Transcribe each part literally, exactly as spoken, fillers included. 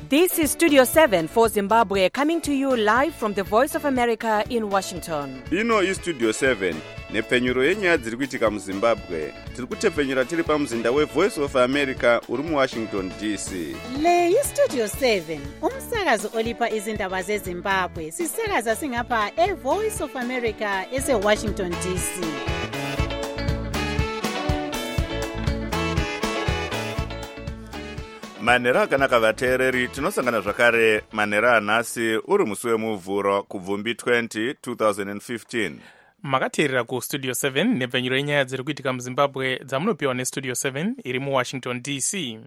This is Studio seven for Zimbabwe, coming to you live from the Voice of America in Washington. Ino is Studio seven, nepfenyuro yenyaya dziri kuitika muZimbabwe. Tiri kutepfenyura tiri pamuzinda weVoice of America uri muWashington D C. Le yi Studio seven, umsakazo olipa izindaba zeZimbabwe. Sisakaza singapha eVoice of America eseWashington D C. Manhero akanaka vateereri, tinosangana zvakare manhero anhasi uri musi wemuvhuro kubvumbi twenty twenty fifteen. Makateerera ku Studio seven nepfenyuro yenyaya dziri kuitika muZimbabwe dzamunopiwa neStudio seven iri muWashington D C.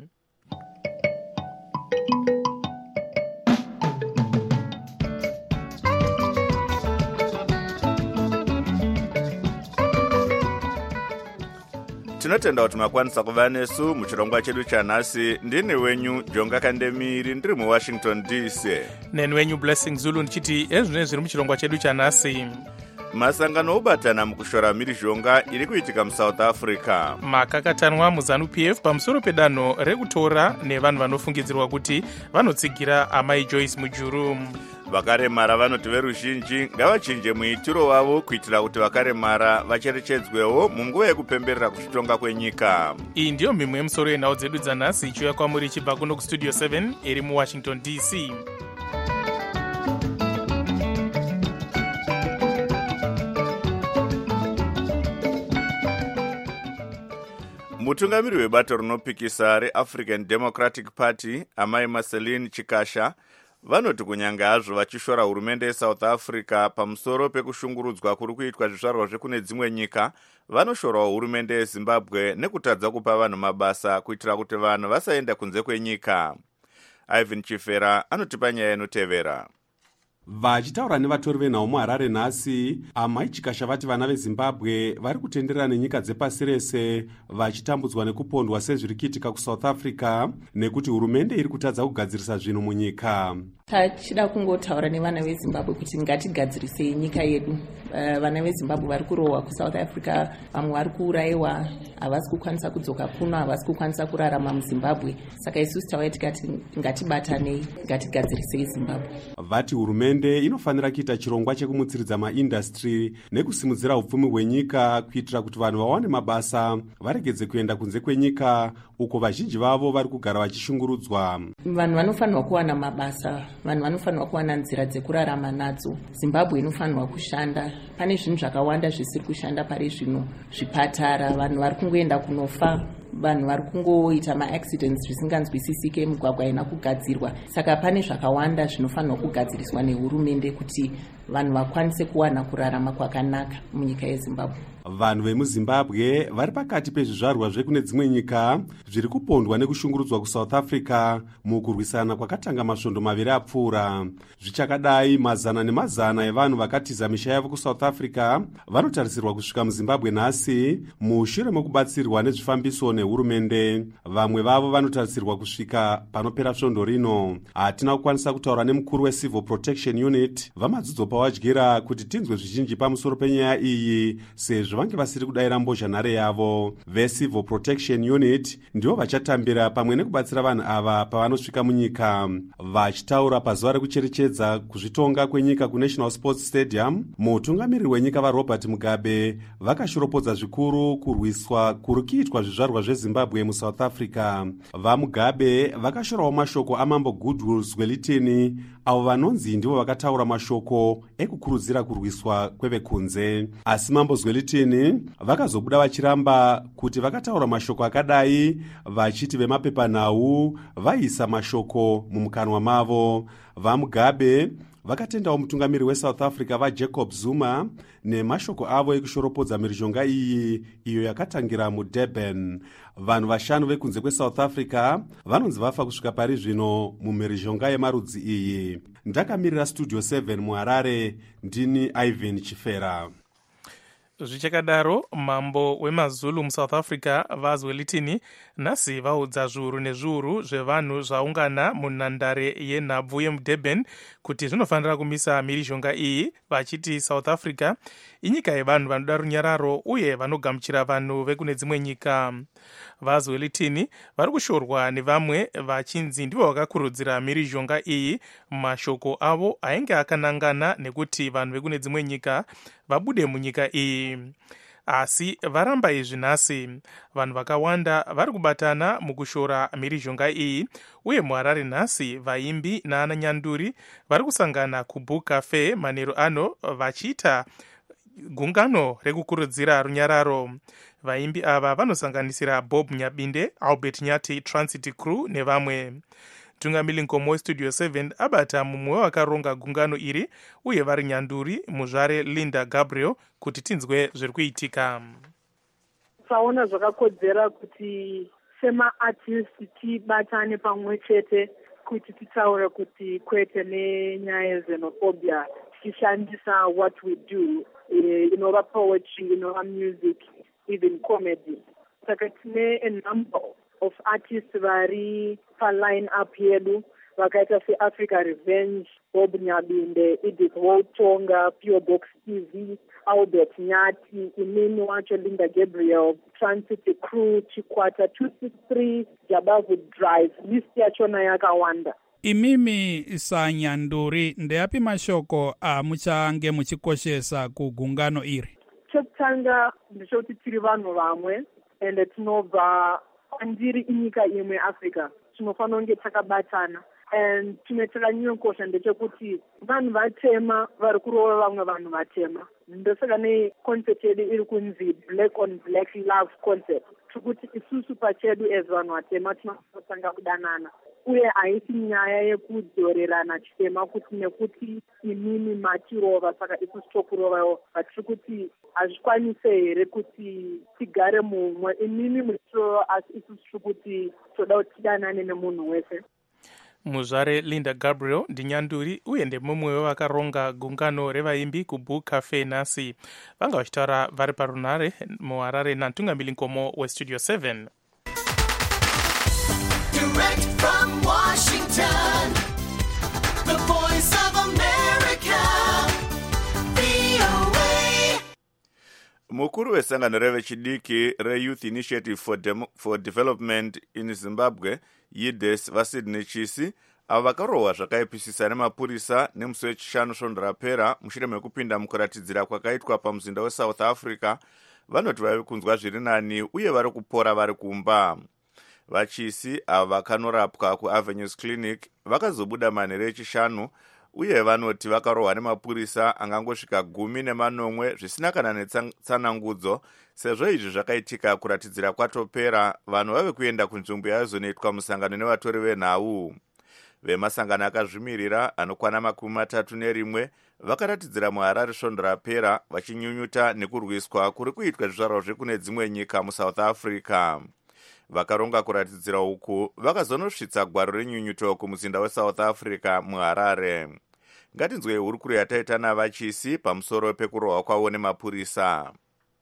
Tinotenda kuti makwanisa kuva nesu muchirongwa chedu chanhasi. Ndini wenyu Jonga Kandemiri ndiri muWashington D C. Neni wenyu Blessing Zulu ndichiti ezvino zviri muchirongwa chedu chanhasi. Masangano obatana mukushora mhirizhonga iri kuitika muSouth Africa. Makakatanwa muZanu-P F pamusoro pedanho rekutora nevanhu vanofungidzirwa kuti vanotsigira amai Joyce Mujuru. Vakaremara vanoti veruzhinji ngavachinje muitiro wavo kuitira kuti vakaremara vacherechedzwewo munguva yekupemberera kuzvitonga kwenyika. Iyi ndiyo mhimwe yemusoro yenhau dzedu dzanhasi ichiuya kwamuri ichibva kuno kuStudio seven iri muWashington D C. Mutungamiri webato rinopikisa reAfrican Democratic Party, amai Marceline Chikasha, vanoti kunyanga hazvo vachishora hurumende yeSouth Africa pamusoro pekushungurudzwa kuri kuitwa zvizvarwa zvekune dzimwe nyika, vanoshorawo hurumende yeZimbabwe nekutadza kupa vanhu mabasa kuitira kuti vanhu vasaenda kunze kwenyika. Ivan Chifera anotipa nyaya inotevera. Vachitaura nevatori venhau muHarare nhasi, amai Chikasha vati vana veZimbabwe vari kutenderera nenyika dzepasi rese vachitambudzwa nekupondwa sezviri kuitika kuSouth Africa nekuti hurumende iri kutadza kugadzirisa zvinhu munyika. Tachida kungotaura nevana veZimbabwe kuti ngatigadzirisei nyika yedu. Uh, vana veZimbabwe vari kurohwa kuSouth Africa, vamwe vari kuurayiwa, havasi kukwanisa kudzoka kuno, havasi kukwanisa kurarama muZimbabwe. Saka isusu tauya tikati ngatibatanei, ngatigadzirisei Zimbabwe. Vati hurumende inofanira kuita chirongwa chekumutsiridza maindastri nekusimudzira upfumi hwenyika kuitira kuti vanhu vawane mabasa varegedze kuenda kunze kwenyika uko vazhinji vavo vari kugara vachishungurudzwa. Vanhu vanofanirwa kuwana mabasa, vanhu vanofanirwa kuwana nzira dzekurarama nadzo. Zimbabwe inofanirwa kushanda. Pane zvinhu zvakawanda zvisiri kushanda pari zvino, zvipatara, vanhu vari kungoenda kunofa, vanhu vari kungoita maaccidents zvisinganzwisisike, migwagwa haina kugadzirwa. Saka pane zvakawanda zvinofanirwa kugadziriswa nehurumende kuti vanhu vakwanise kuwana kurarama kwakanaka munyika yeZimbabwe. Vanhu vemuZimbabwe vari pakati pezvizvarwa zvekune dzimwe nyika zviri kupondwa nekushungurudzwa kuSouth Africa mukurwisana kwakatanga masvondo maviri apfuura. Zvichakadai, mazana nemazana evanhu vakatiza misha yavo kuSouth Africa vanotarisirwa kusvika muZimbabwe nhasi mushure mekubatsirwa nezvifambiso nehurumende. Vamwe vavo vanotarisirwa kusvika panopera svondo rino. Hatina kukwanisa kutaura nemukuru weCivil Protection Unit vamadzidzo pawadyira kuti tinzwe zvizhinji pamusoro penyaya iyi sezvo vange vasiri kudayira mbozhanhare yavo. VeCivil Protection Unit ndivo vachatambira pamwe nekubatsira vanhu ava pavanosvika munyika. Vachitaura pazuva rekucherechedza kuzvitonga kwenyika kuNational Sports Stadium, mutungamiriri wenyika vaRobert Mugabe vakashoropodza zvikuru kurwiswa kuri kuitwa zvizvarwa zveZimbabwe muSouth Africa. VaMugabe vakashorawo mashoko amambo Goodwill Zwelithini, avo vanonzi ndivo vakataura mashoko ekukurudzira kurwiswa kwevekunze. Asi mambo Zwelithini vakazobuda vachiramba kuti vakataura mashoko akadai, vachiti vemapepanhau vaisa mashoko mumukanwa mavo. VaMugabe vakatendawo mutungamiri weSouth Africa vaJacob Zuma nemashoko avo ekushoropodza mhirizhonga iyi iyo yakatangira muDurban. Vanhu vashanu vekunze kweSouth Africa vanonzi vafa kusvika pari zvino mumhirizhonga yemarudzi iyi. Ndakamirira Studio seven muHarare, ndini Ivan Chifera. Zvichakadaro, mambo wemaZulu muSouth Africa vaZwelithini nhasi vaudza zviuru nezviuru zvevanhu zvaungana munhandare yenhabvu yemudurban kuti zvinofanira kumisa mhirizhonga iyi, vachiti South Africa inyika yevanhu vanoda runyararo uye vanogamuchira vanhu vekune dzimwe nyika. VaZwelithini vari kushorwa nevamwe vachinzi ndivo vakakurudzira mhirizhonga iyi mumashoko avo ainge akanangana nekuti vanhu vekune dzimwe nyika vabude munyika iyi. Asi varamba izvi nhasi. Vanhu vakawanda vari kubatana mukushora mhirizhonga iyi, uye muHarare nhasi vaimbi naananyanduri vari kusangana kuBook Cafe manheru ano vachiita gungano rekukurudzira runyararo. Vaimbi ava vanosanganisira Bob Nyabinde, Albert Nyati, Transit Crew nevamwe. Tungamili Nkomo Studio seven abata mumwe wakaronga gungano iri, uye vari nyanduri muzvare Linda Gabriel kuti tinzwe zviri kuitika. Taona zvakakodzera kuti sema-artists tibatane pamwe chete kuti titaure kuti kwete nenyaya yexenophobia, tichishandisa what we do, inova poetry, inova music, even comedy. Saka tine a number of artists vari pa-line up yedu vakaita seAfrica Revenge, Bob Nyabinde, Edith Wotonga, P O Box T V, Albert Nyati, imini wacho Linda Gabriel, Transit Crew, Chikwata two sixty-three, Jabavu Drive, list yachona yakawanda. Imimi sanyanduri ndeapi mashoko amuchange muchikoshesa kugungano iri? Chokutanga ndechoti tiri vanhu vamwe ende tinobva andiri inyika imwe Africa, tinofanira kunge takabatana. And chimwe chakanyanyokosha ndechekuti vanhu vatema vari kurova vamwe vanhu vatema. Ndosaka neconcept yedu iri kunzi black on black love concept, tikuti isusu pachedu as vanhu vatema tinotanga kudanana, uye haisi nyaya yekudzorerana chitema kuti nekuti imimi matirova saka isusu tokurovawo, vatiri kuti hazvikwanise here kuti tigare mumwe, imimi mutirova asi isusu tiri kuti toda kuti tidanane nemunhu wese. Muzvare Linda Gabriel ndinyanduri uye ndemumwe wevakaronga gungano revaimbi kuBook Cafe nhasi. Vanga vachitaura vari parunare muHarare naTungamili Nkomo weStudio seven. Direct from Washington, the voice of America, V O A. Mukuru wesangano revechidiki reYouth Initiative for, Demo- for Development in Zimbabwe, Y D E S, vaSydney Chisi, avo vakarohwa zvakaipisisa nemapurisa nemusi wechishanu svondo rapera mushure mekupinda mukuratidzira kwakaitwa pamuzinda weSouth Africa, vanoti vave kunzwa zviri nani uye vari kupora vari kumba. VaChisi avo vakanorapwa kuAvenues Clinic vakazobuda manheru echishanu, uye vanoti vakarohwa nemapurisa angangosvika gumi nemanomwe zvisina kana netsanangudzo. Sezvo izvi zvakaitika kuratidzira kwatopera, vanhu vave kuenda kunzvimbo yaizonoitwa musangano nevatori venhau. Vemasangano akazvimirira anokwana makumi matatu nerimwe vakaratidzira muHarare svondo rapera vachinyunyuta nekurwiswa kuri kuitwa zvizvarwa zvekune dzimwe nyika muSouth Africa. Vakaronga kuratidzira uku vakazonosvitsa gwaro renyunyuto kumuzinda weSouth Africa muHarare. Ngatinzwe hurukuro yataita navaChisi pamusoro pekurohwa kwavo nemapurisa.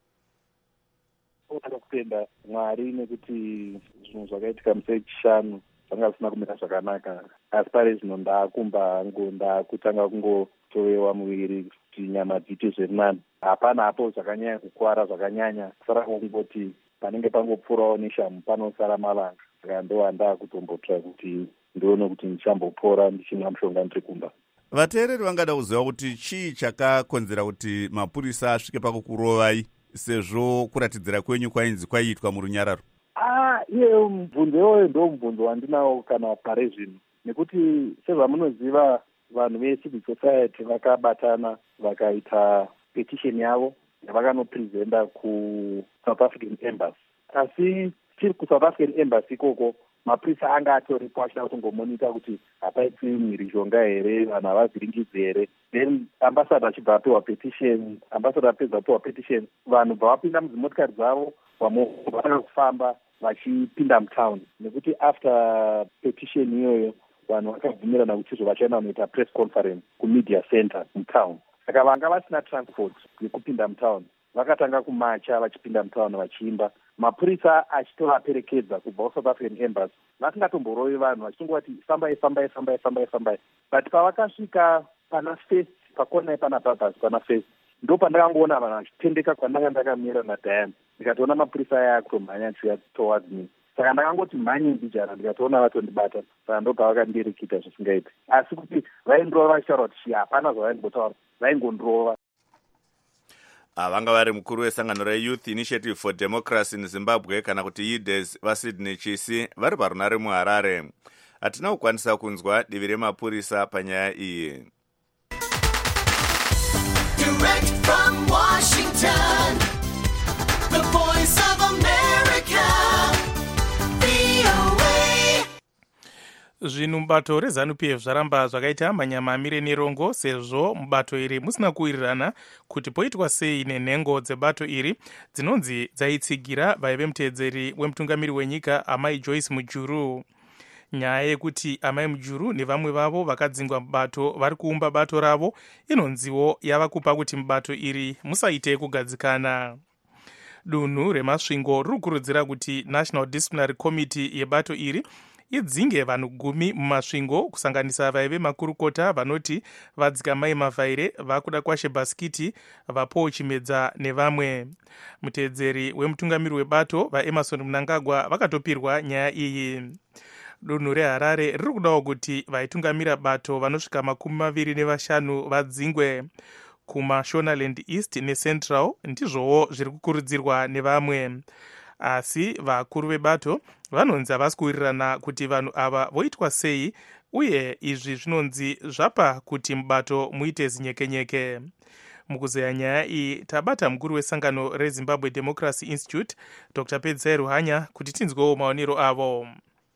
Unoda kupenda Mwari nekuti zvinhu zvakaitika musi wechishanu zvanga zvisina kumira zvakanaka. Asi pari zvino ndaakumba hangu ndaakutanga kungotowewa muviri kuti nyama dziite zviri nani. Hapana hapo zvakanyanya kukwara zvakanyanya, kusara kungoti panenge pangopfuurawo neshamu panosara malanga. Saka ndowandaa kutombotsva kuti ndione kuti ndichambopora ndichimwa mushonga ndiri kumba. Vateereri vangada kuziva kuti chii chakakonzera kuti mapurisa asvike pakukurovai, sezvo kuratidzira kwenyu kwainzi kwaiitwa murunyararo? Ah, iye mubvunzo iwoyo ndo mubvunzo wandinawo kana pare zvino, nekuti sezvamunoziva vanhu vecivil society vakabatana vakaita petition yavo yavakanopresenta kuSouth African Embassy. Asi tiri kuSouth African Embassy ikoko mapurisa anga atoripo achida kutongomonita kuti hapaitwi mhirizhonga here, vanhu havavhiringidzi here. Then ambassador achibva apiwa petition, ambassador apedza apiwa petition, vanhu bva vapinda mudzimotikari dzavo, vamwe vatanga kufamba vachipinda mutown, nekuti after petition iyoyo vanhu vakabvumirana kuti vachaenda kunoita press conference kumedia center mutown. Saka vanga vasina transport yekupinda mutown, vakatanga kumacha vachipinda mutown vachiimba, mapurisa achitovaperekedza kubva kusouth african embassy vasingatomborovi vanhu vachitongoti fambai fambai fambai fambai fambai but pavakasvika pana first pakona ipana babhas pana first ndo pandakangoona vanhu vachitendeka kwandanga ndakamira nadiana ndikatoona mapurisa aya akutomhanya nchuya towards me saka ndakangoti mhanyi mbijana ndikatoona vatondibata saka ndobva vakandirekita zvisingaiti asi kuti vaindorova vachitaura kuti hapana zvavaimbotaura vaingondorova. vanga vari mukuru wesangano reYouth Initiative for Democracy in Zimbabwe kana kuti Y D E S vaSydney Chisi vari parunare muHarare. Hatina kukwanisa kunzwa divi remapurisa panyaya iyi. Direct from Washington, the voice of America, V O A. Zvinhu mubato reZANU-P F zvaramba zvakaita manyamamire nerongo sezvo mubato iri musina kuwirirana kuti poitwa sei nenhengo dzebato iri dzinonzi dzaitsigira vaive muteedzeri wemutungamiri wenyika amai Joyce Mujuru. Nyaya yekuti amai Mujuru nevamwe vavo vakadzingwa mubato vari kuumba bato ravo inonziwo yava kupa kuti mubato iri musaite kugadzikana. Dunhu remasvingo riri kukurudzira kuti National Disciplinary Committee yebato iri idzinge vanhu gumi mumasvingo kusanganisa vaive makurukota vanoti vadzikamai mavhaire vakuda kwashe bhasikiti vaPaul Chimedza nevamwe. Muteedzeri wemutungamiri webato vaEmerson Mnangagwa vakatopirwa nyaya iyi. Dunhu reHarare riri kudawo kuti vaitungamira bato vanosvika makumi maviri nevashanu vadzingwe. KumaShonaland East neCentral ndizvowo zviri kukurudzirwa nevamwe. Asi vakuru vebato vanonzi havasi kuwirirana kuti vanhu ava voitwa sei uye izvi zvinonzi zvapa kuti mubato muite zinyekenyeke. Mukuzeya nyaya iyi tabata mukuru wesangano reZimbabwe Democracy Institute Doctor Pedzai Ruhanya kuti tinzwewo maonero avo.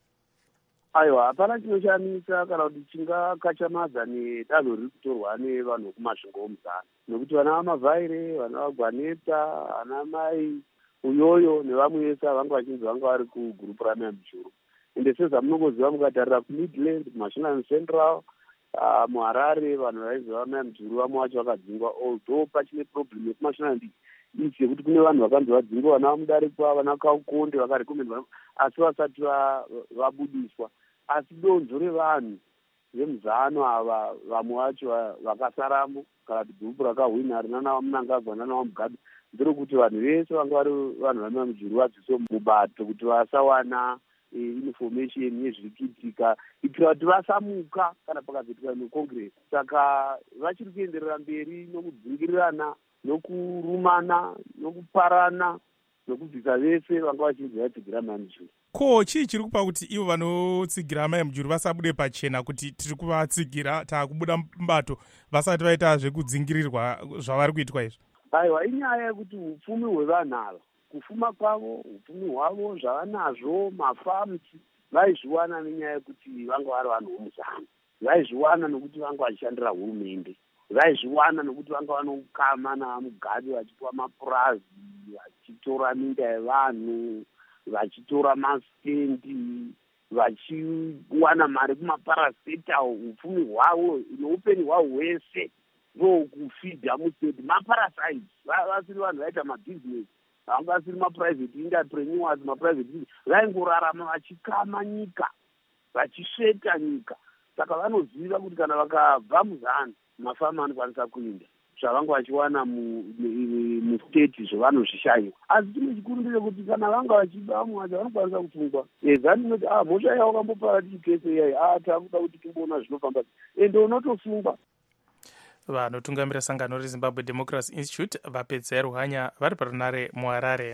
Aiwa, hapana chinoshamisa kana kuti chingakachamadza nedanho riri kutorwa nevanhu vekumasvingo muzana nokuti vana vamavhaire, vana vaGwaneta, vana mai uyoyo nevamwe vese vanga vachinzi vanga vari kugurupu ramai Mujuru. Ende sezvamunongoziva mukatarira kuMidland, kuMashonaland Central, uh, muHarare vanhu vaiziva mai Mujuru vamwe vacho vakadzingwa, although pachine problem yekuMashonaland East yekuti kune vanhu vakanzi vadzingwa vana vaMudarikwa, vana Kaukonde vakarekomendwa asi vasati vabudiswa. Asi donzvo revanhu vemuzano ava vamwe vacho vakasaramo kana kuti gurupu rakahwina rinana Mnangagwa nana Mugabe nderekuti vanhu vese vanga vari vanhu vamai Mujuru vabviswe mubato kuti vasawana information yezviri kuitika kuitira kuti vasamuka kana pakazoitika necongress. Saka vachiri kuenderera mberi nokudzingirirana nokurumana nokuparana nokubvisa vese vanga vachinzi vatsigira mai Mujuru. Ko chii chiri kupa kuti ivo vanotsigira mai Mujuru vasabude pachena kuti tiri kuvatsigira taakubuda mubato vasati vaita zvekudzingirirwa zvavari kuitwa izvi? Aiwa, inyaya yekuti upfumi hwevanhu ava kufuma kwavo upfumi hwavo zvavanazvo mafamsi vaizviwana nenyaya yekuti vanga vari vanhu vomuzana, vaizviwana nokuti vanga vachishandira hurumende, vaizviwana nokuti vanga vanokama naMugabe vachipiwa mapurazi, vachitora minda yevanhu, vachitora masitendi, vachiwana mari kumaparaseta. Upfumi hwavo neupenyu hwavo hwese vo kufidha mustate maparasites. Vasiri vanhu vaita mabhizinesi, vanga vasiri maprivate entrepreneurs, maprivate business, vaingorarama vachikama nyika, vachisveta nyika. Saka vanoziva kuti kana vakabva muzana mafama anokwanisa kuinda zvavanga vachiwana mustate zvavanozvishayiwa. Asi chimwe chikuru ndechekuti kana vanga vachida vamwe vacho vanokwanisa kutungwa. Zani inoti ah mhosva yavo wakambopara tichikese iyai ah takuda kuti timboona zvinofamba ende unotosungwa. Vanotungamira sangano reZimbabwe Democracy Institute vaPedzai Ruhanya vari parunare muHarare.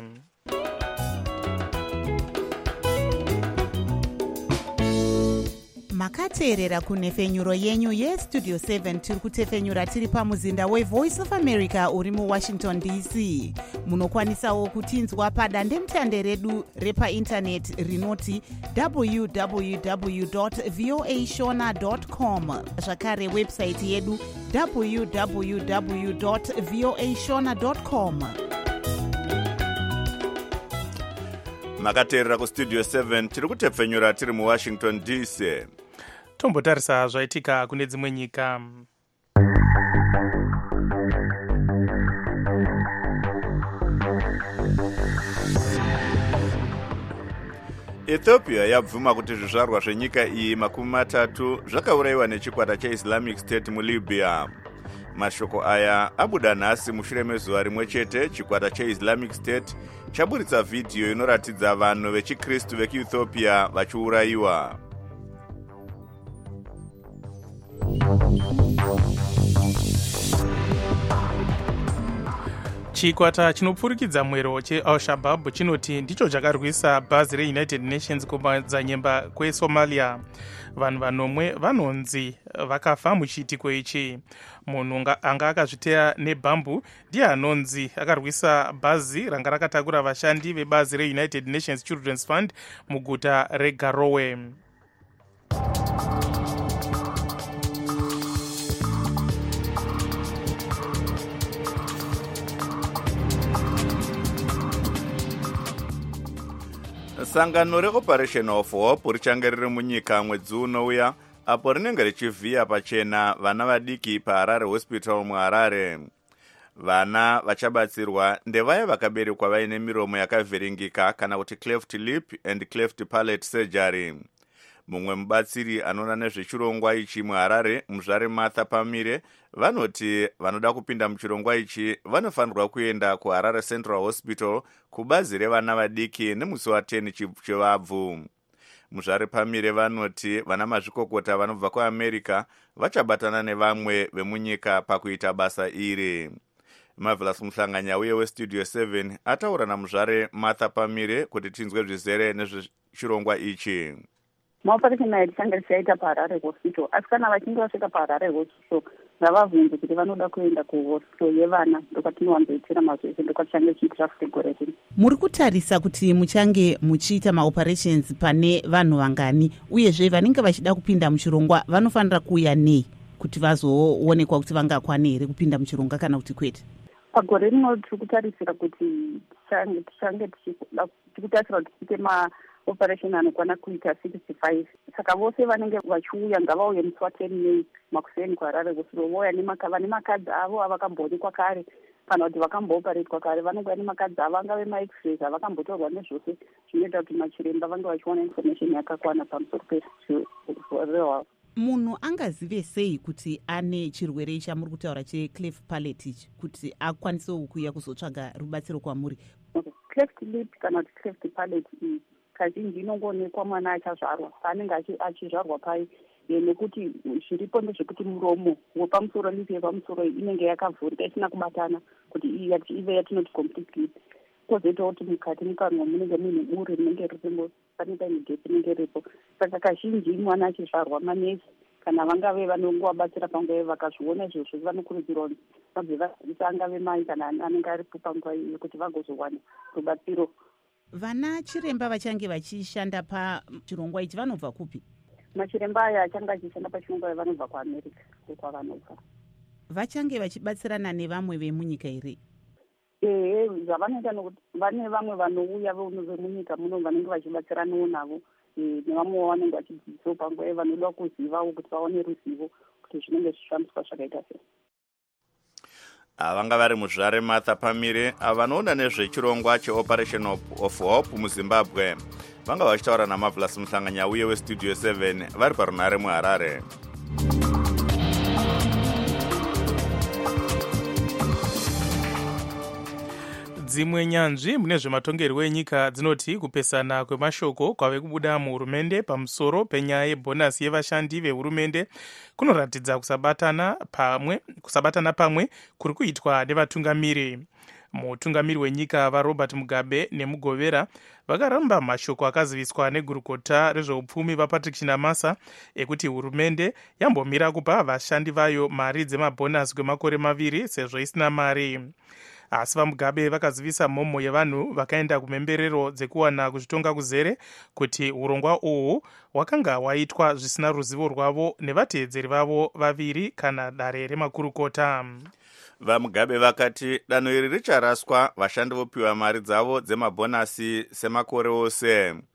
makateerera kunhefenyuro yenyu yestudio seven tiri kutefenyura tiri pamuzinda wevoice of America uri muWashington D C. Munokwanisawo kutinzwa padandemutande redu repaindaneti rinoti w w w dot voa shona dot com, zvakare website yedu w w w dot voa shona dot com. makateerera kustudio seven tiri kutepfenyura tiri muWashington D C. Tombotarisa zvaitika kune dzimwe nyika. Ethiopia yabvuma kuti zvizvarwa zvenyika iyi makumi matatu zvakaurayiwa nechikwata cheislamic state mulibya. Mashoko aya abuda nhasi mushure mezuva rimwe chete chikwata cheislamic state chaburitsa vhidhiyo inoratidza vanhu vechikristu vekuethiopia vachiurayiwa. Chikwata chinopfurikidza mwero cheAl-Shabaab chinoti ndicho chakarwisa bhazi reunited nations kumadzanyemba kwesomalia. Vanhu vanomwe vanonzi vakafa muchiitiko ichi. Munhu anga akazviteya nebhambu ndiye anonzi akarwisa bhazi ranga rakatakura vashandi vebazi reunited nations children's fund muguta reGarowe. Sangano reOperation of Hope richange riri munyika mwedzi unouya apo rinenge richivhiya pachena vana vadiki paHarare Hospital muHarare. Vana vachabatsirwa ndevaya vakaberekwa vaine miromo yakavhiringika kana kuti cleft lip and cleft palate surgery. Mumwe mubatsiri anoona nezvechirongwa ichi muHarare, Muzvare Martha Pamire, vanoti vanoda kupinda muchirongwa ichi vanofanirwa kuenda kuHarare Central Hospital kubazi revana vadiki nemusi wa ten chivabvu. Muzvare Pamire vanoti vana mazvikokota vanobva kuAmerica vachabatana nevamwe vemunyika pakuita basa iri. Marvelous Muhlanganya uye westudio seven ataura naMuzvare Martha Pamire kuti tinzwe zvizere nezvechirongwa ichi. Maoperation aya tichanga tichaita paHarare Hospital, asi kana vachinge vasvika paHarare Hospital ngavabvunze kuti vanoda kuenda kuhospital yevana, ndokwatinowanzoitira mazvese, ndokwatichanga tichiitira futi gore rino. Muri kutarisa kuti muchange muchiita maoperations pane vanhu vangani, uyezve vanenge vachida kupinda muchirongwa vanofanira kuuya nei kuti vazoonekwa kuti vangakwane here kupinda muchirongwa kana kuti kwete? Pagore rino tiri kutarisira kuti tichange tichitarisira kuti tiite ma operation anokwana kuita sixty-five. Saka vose vanenge vachiuya ngavauye musi wa ten May makuseni kuHarare Hospital, vouya vane makadzi avo avakamboonekwa kare kana kuti vakambooperetwa kare, vanenge vane makadzi avo angave ma-x-rays avakambotorwa nezvose zvinoita kuti machiremba vange vachiwana information yakakwana pamusoro pezvirwere hwavo. Munhu angazive sei kuti ane chirwere ichi amuri kutaura checleft palate ichi kuti akwanisewo kuuya kuzotsvaga rubatsiro kwamuri? Okay. Cleft lip kana kuti cleft palate iyi kazhinji inongoonekwa mwana achazvarwa paanenge achizvarwa pai, nekuti zviripo ndezvekuti muromo wepamusoro lipi yepamusoro inenge yakavhurika isina kubatana kuti ive yatinoti complete lip. Kozoitawo kuti mukati mukanwa munenge muine buri rinenge ririmo, pane paine gepi rinenge riripo. Saka kazhinji mwana achizvarwa manesi kana vangave vanongovabatsira panguva vakazviona izvozvo vanokurudzirwa vabve vazivisa angave mai kana anenge aripo panguva iyo kuti vagozowana rubatsiro. Vana chiremba vachange vachishanda pachirongwa ichi vanobva kupi? Machiremba aya achange achishanda pachirongwa ichi vanobva kuAmerica, kwavanobva. Vachange vachibatsirana nevamwe vemunyika here? Ehe, zvavanoita nokuti vane vamwe vanouya vemunyika muno vanenge vachibatsiranawo navo, nevamwe vanenge vachidzidzisawo panguva vanoda kuzivawo kuti vaone ruzivo kuti zvinenge zvichifambiswa zvakaita sei. Vanga vari Muzvare Martha Pamire vanoona nezvechirongwa cheOperation of Hope muZimbabwe. Vanga vachitaura naMarvelous Muhlanganya uye westudio seven vari parunhare muHarare. Dzimwe nyanzvi mune zvematongerwo enyika dzinoti kupesana kwemashoko kwave kubuda muhurumende pamusoro penyaya yebhonasi yevashandi vehurumende kunoratidza kusabatana pamwe kusabatana pamwe kuri kuitwa nevatungamiri. Mutungamiri wenyika vaRobert Mugabe nemugovera vakaramba mashoko akaziviswa negurukota rezveupfumi vaPatrick Chinamasa ekuti hurumende yambomira kupa vashandi vayo mari dzemabhonasi kwemakore maviri sezvo isina mari. Asi vaMugabe vakazivisa mhomho yevanhu vakaenda kumhemberero dzekuwana kuzvitonga kuzere kuti urongwa uhu wakanga waitwa zvisina ruzivo rwavo nevateedzeri vavo vaviri kana dare remakurukota. VaMugabe vakati danho iri richaraswa, vashandi vopiwa mari dzavo dzemabhonasi semakore ose.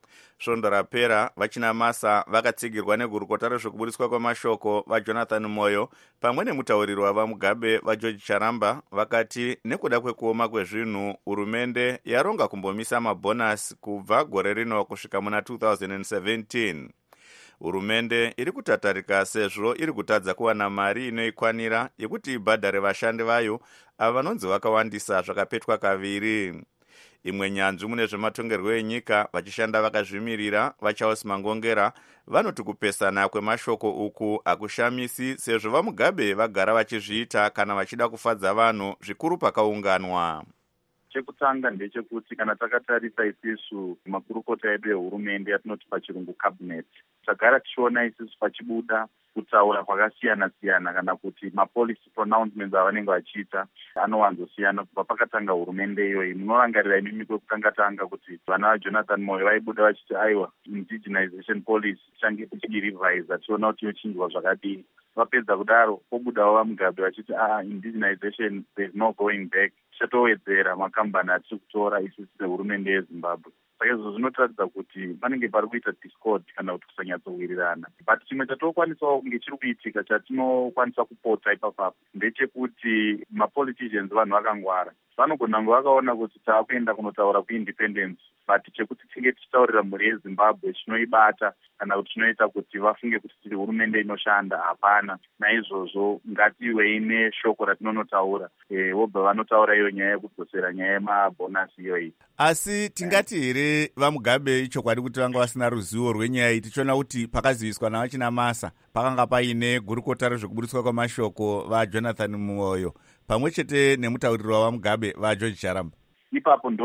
svondo rapera vachinamasa vakatsigirwa negurukota rezvekubudiswa kwemashoko vajonathan moyo pamwe nemutauriri wavamugabe vageorge charamba vakati nekuda kwekuoma kwezvinhu hurumende yaronga kumbomisa mabhonasi kubva gore rino kusvika muna two thousand seventeen. Hurumende iri kutatarika sezvo iri kutadza kuwana mari inoikwanira yekuti ibhadhare vashandi vayo ava vanonzi vakawandisa zvakapetwa kaviri. Imwe nyanzvi mune zvematongerwo enyika vachishanda vakazvimirira vaCharles Mangongera vanoti kupesana kwemashoko uku akushamisi sezvo vamugabe vagara vachizviita kana vachida kufadza vanhu zvikuru pakaunganwa. Chekutanga ndechekuti kana takatarisa isisu makurukota edu ehurumende yatinoti pachirungu cabinet, tagara tichiona isisu pachibuda kutaura kwakasiyana siyana kana kuti mapolicy pronouncements avanenge vachiita anowanzosiyana kubva pakatanga hurumende iyoyi. Munorangarira imimi kwekutanga tanga kuti vana vaJonathan Moyo vaibuda vachiti aiwa indigenization policy tichange tichirevisa tiona kuti yochinjwa zvakadii. Vapedza kudaro pobudawo vamugabe vachiti ah indigenization there's no going back, tichatowedzera makambani atiri kutora isisi sehurumende yeZimbabwe. Saka izvo zvinotaridza kuti panenge pari kuita discord kana kuti kusanyatsowirirana. But chimwe chatinokwanisawo kunge chiri kuitika chatinokwanisa kupota ipapapo ndechekuti mapoliticians vanhu vakangwara vanogona kunge vakaona kuti taakuenda kunotaura kuindependence, but chekuti tinge tichitaurira mhuri yeZimbabwe chinoibata kana kuti chinoita kuti vafunge kuti tiri hurumende inoshanda, hapana. Naizvozvo ngatiwei neshoko ratinonotaura, e, vobva vanotaura iyo nyaya yekudzosera nyaya yemabhonasi iyoyi. Asi tingati here vamugabe ichokwadi kuti vanga vasina ruzivo rwenyaya iyi, tichiona kuti pakaziviswa navachina masa pakanga paine gurukota rezvekubudiswa kwamashoko vaJonathan Moyo pamwe chete nemutauriri wavamugabe vaGeorge Charamba. Ipapo ndo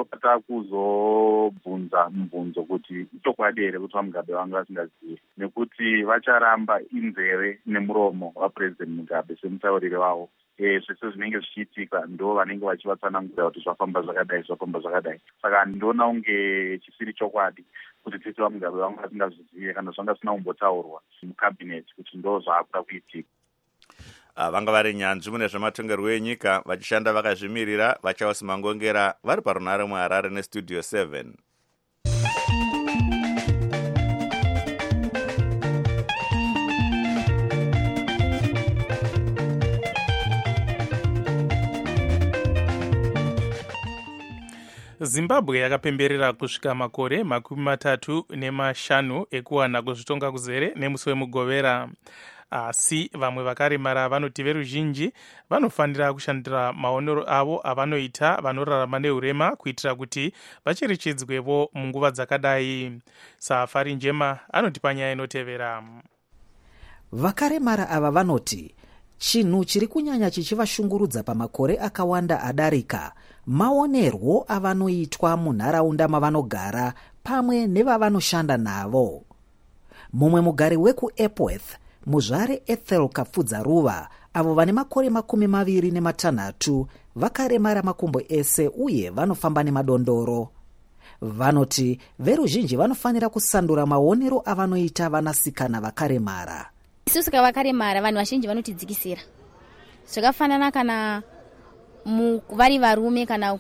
patakuzobvunza mubvunzo kuti ichokwadi here kuti vamugabe vanga vasingazivi, nekuti vacharamba inzeve nemuromo waPresident Mugabe semutauriri wavo. Eh, zvese zvinenge zvichiitika ndo vanenge vachivatsanangura kuti zvafamba zvakadai zvafamba zvakadai. Saka ndinoona unge chisiri chokwadi kuti tese vamugabe vanga vasingazvizive kana zvanga zvisina kumbotaurwa mucabinet kuti ndo zvaakuda kuitika. Vanga vari nyanzvi mune zvematongerwo enyika vachishanda vakazvimirira vaCharles Mangongera vari parunare muHarare nestudio seven. Zimbabwe yakapemberera kusvika makore makumi matatu nemashanu ekuwana kuzvitonga kuzere nemusi wemugovera. Asi vamwe vakaremara vanoti veruzhinji vanofanira kushandira maonero avo avanoita vanorarama neurema kuitira kuti vacherechedzwevo munguva dzakadai. Safari Njema anoti panyaya inotevera. Vakaremara ava vanoti chinhu chiri kunyanya chichivashungurudza pamakore akawanda adarika maonerwo avanoitwa munharaunda mavanogara pamwe nevavanoshanda navo. Mumwe mugari wekuEpworth, muzvare Ethel Kapfudzaruva, avo vane makore makumi maviri nematanhatu, vakaremara makumbo ese uye vanofamba nemadondoro. Vanoti veruzhinji vanofanira kusandura maonero avanoita vanasikana vakaremara. Isusu kavakaremara vanhu vazhinji vanotidzikisira. Zvakafanana kana vari varume kana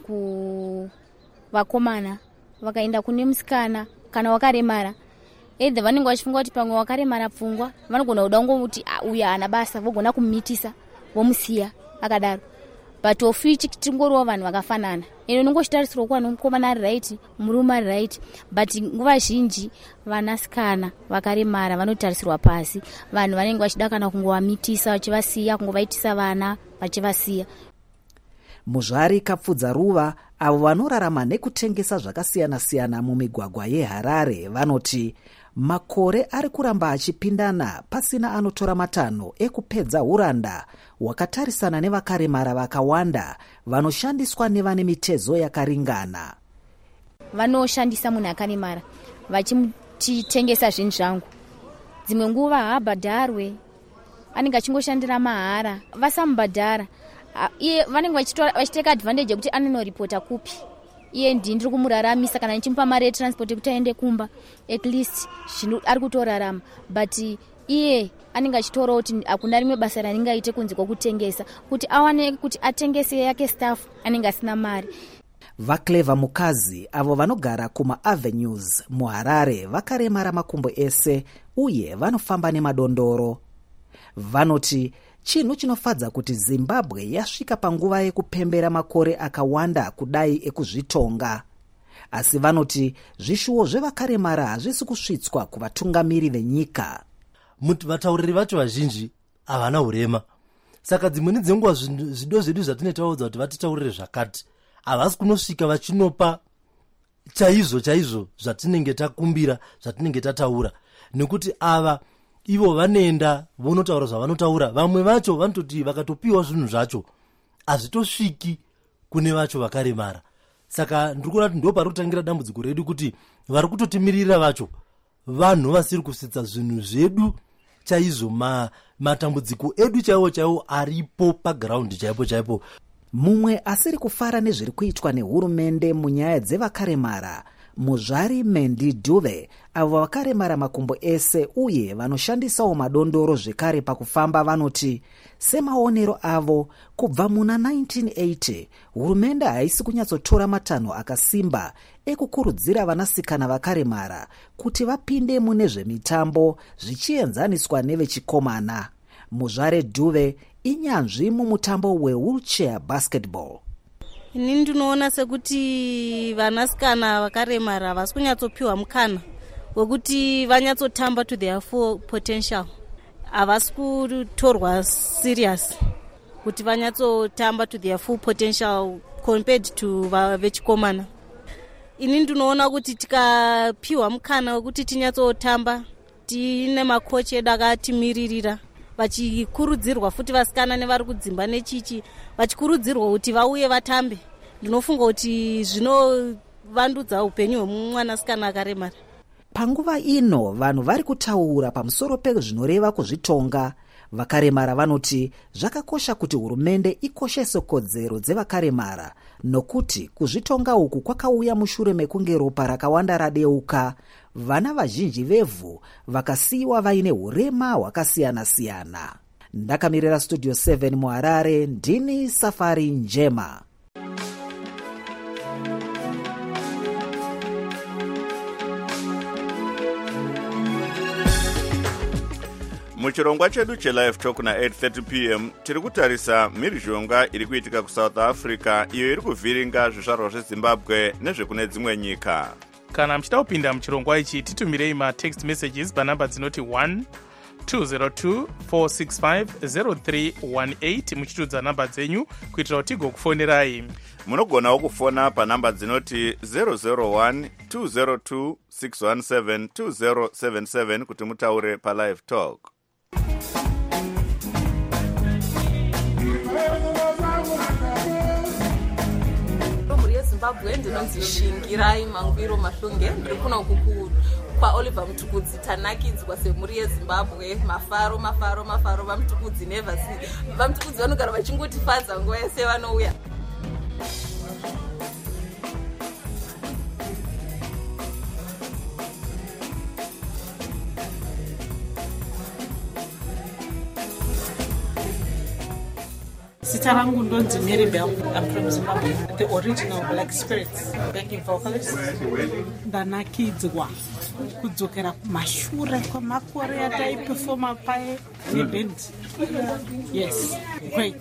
kuvakomana vakaenda kune musikana kana wakaremara, edha vanenge vachifunga kuti pamwe wakaremara pfungwa vanogona kuda kungokuti uyu haana basa, vogona kumumitisa vomusiya akadaro. But ofichi tingoriwo vanhu vakafanana. Ino nongochitarisirwa kuva nomukomana ari right, murume ari right, but nguva zhinji vanasikana vakaremara vanotarisirwa pasi. Vanhu vanenge vachida kana kungovamitisa vachivasiya, kungovaitisa vana vachivasiya. Muzvari Kapfudzaruva, avo vanorarama nekutengesa zvakasiyana-siyana mumigwagwa yeHarare, vanoti makore ari kuramba achipindana pasina anotora matanho ekupedza uranda hwakatarisana nevakaremara vakawanda vanoshandiswa nevane mitezo yakaringana. Vanoshandisa munhu akaremara vachitengesa zvinhu zvangu. Dzimwe nguva haabhadharwe, anenge achingoshandira mahara, vasamubhadhara. Iye vanenge vachiteka advantage yekuti anonoripota kupi. Iye ndiri kumuraramisa kana nichimupa mari yetransport yekuti aende kumba, at least ari kutorarama. But iye anenge achitora kuti hakuna rimwe basa ranenge aite kunze kwokutengesa, kuti awane kuti atengese yake staff anenge asina mari. vacleva mukazi avo vanogara kumaavenues muharare vakaremara makumbo ese uye vanofamba nemadondoro. Vanoti chinhu chinofadza kuti Zimbabwe yasvika panguva yekupembera makore akawanda kudai ekuzvitonga. Asi vanoti zvishuwo zvevakaremara hazvisi kusvitswa kuvatungamiri venyika. Muti vatauriri vacho vazhinji havana urema. Saka dzimweni dzenguva zvido zvedu zvatinetaudza kuti vatitaurire zvakati havasi kunosvika vachinopa chaizvo chaizvo zvatinenge takumbira, zvatinenge tataura. Nekuti ava ivo vanoenda vonotaura zvavanotaura, vamwe vacho vanototi vakatopiwa zvinhu zvacho hazvitosviki kune vacho vakaremara. Saka ndikuona kuti ndo pari kutangira dambudziko redu kuti vari kutotimirira vacho vanhu vasiri kusitsa zvinhu zvedu chaizvo, ma, matambudziko edu chaiwo chaiwo aripo paground chaipo chaipo. Mumwe asiri kufara nezviri kuitwa nehurumende munyaya dzevakaremara, muzvari Mendi Duve, avo vakaremara makumbo ese uye vanoshandisawo madondoro zvekare pakufamba, vanoti semaonero avo kubva muna nineteen eighty hurumende haisi kunyatsotora matanho akasimba ekukurudzira vanasikana vakaremara kuti vapinde mune zvemitambo zvichienzaniswa nevechikomana. Muzvare Duve inyanzvi mumutambo wewheelchair basketball. Ini ndinoona sekuti vanasikana vakaremara havasi kunyatsopiwa mukana wekuti vanyatsotamba to their full potential. Havasi kutorwa serious kuti vanyatsotamba to their full potential compared to vechikomana. Ini ndinoona kuti tikapiwa mukana wekuti tinyatsotamba, tine makochi edu akatimiririra vachikurudzirwa futi vasikana nevari kudzimba nechichi vachikurudzirwa kuti vauye vatambe, ndinofunga kuti zvinovandudza upenyu hwemwanasikana akaremara. Panguva ino vanhu vari kutaura pamusoro pezvinoreva kuzvitonga. Vakaremara vanoti zvakakosha kuti hurumende ikoshese kodzero dzevakaremara, nokuti kuzvitonga uku kwakauya mushure mekunge ropa rakawanda radeuka. Vana vazhinji vevhu vakasiyiwa vaine hurema hwakasiyana-siyana. Ndakamirira Studio seven muHarare, ndini Safari Njema. Muchirongwa chedu chelive talk na eight thirty p m tiri kutarisa mhirizhonga iri kuitika kuSouth Africa iyo iri kuvhiringa zvizvarwa zveZimbabwe nezvekune dzimwe nyika. Kana muchida kupinda muchirongwa ichi titumirei matext messages panhamba dzinoti one two zero two four six five zero three one eight muchitudza nhamba dzenyu kuitira kuti tigokufonerai. Munogonawo kufona panhamba dzinoti zero zero one two zero two six one seven two zero seven seven kuti mutaure palive talk. Zimbabwe ndinonzi Shingirai Mangwiro Mahlunge, ndiri kuno kuku kwa Oliver Mtukudzi tanakidzwa semhuri yeZimbabwe. Mafaro mafaro mafaro vaMtukudzi never see. VaMtukudzi vanogara vachingotifadza nguva yese vanouya. Zita rangu ndonzi Mary Bell. I'm from Zimbabwe. The original Black Spirits backing vocalist. Ndanakidzwa kudzokera kumashure kwamakore ataiperforma paye neband. Yes, great.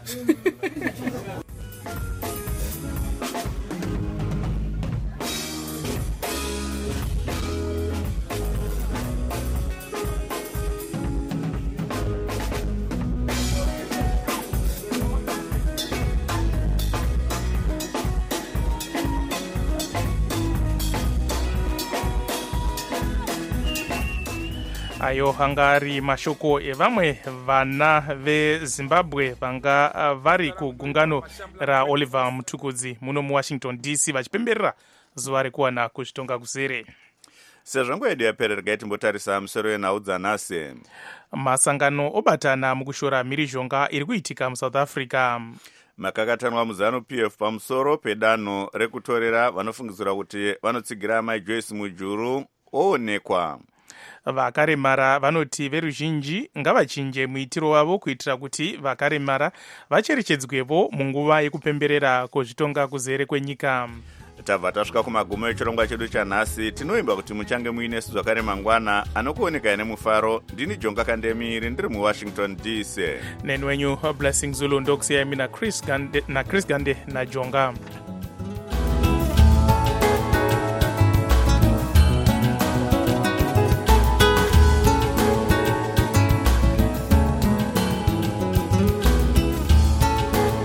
Ayo hangari mashoko evamwe vana veZimbabwe vanga vari kugungano raOliver Mtukudzi muno muWashington D C vachipemberera zuva rekuwana kuzvitonga kusere. Sezvo nguva yedu yapera regai timbotarisa musoro wenhau dzanhasi. Masangano obatana mukushora mhirizhonga iri kuitika muSouth Africa. Makakatanwa muZanu P F pamusoro pedanho rekutorera vanofungidzira kuti vanotsigira Mai Joyce Mujuru oonekwa. vakaremara vanoti veruzhinji ngavachinje muitiro wavo kuitira kuti vakaremara vacherechedzwevo munguva yekupemberera kozvitonga kuzere kwenyika. Tabva tasvika kumagumo echirongwa chedu chanhasi. Tinoimba kuti muchange muinesu zvakare mangwana. Anokuoneka nemufaro ndini Jonga Kandemiri ndiri muWashington D C. Neni wenyu Blessing Zulu ndokusiyai mina Chris Gande na Chris Gande na Jonga.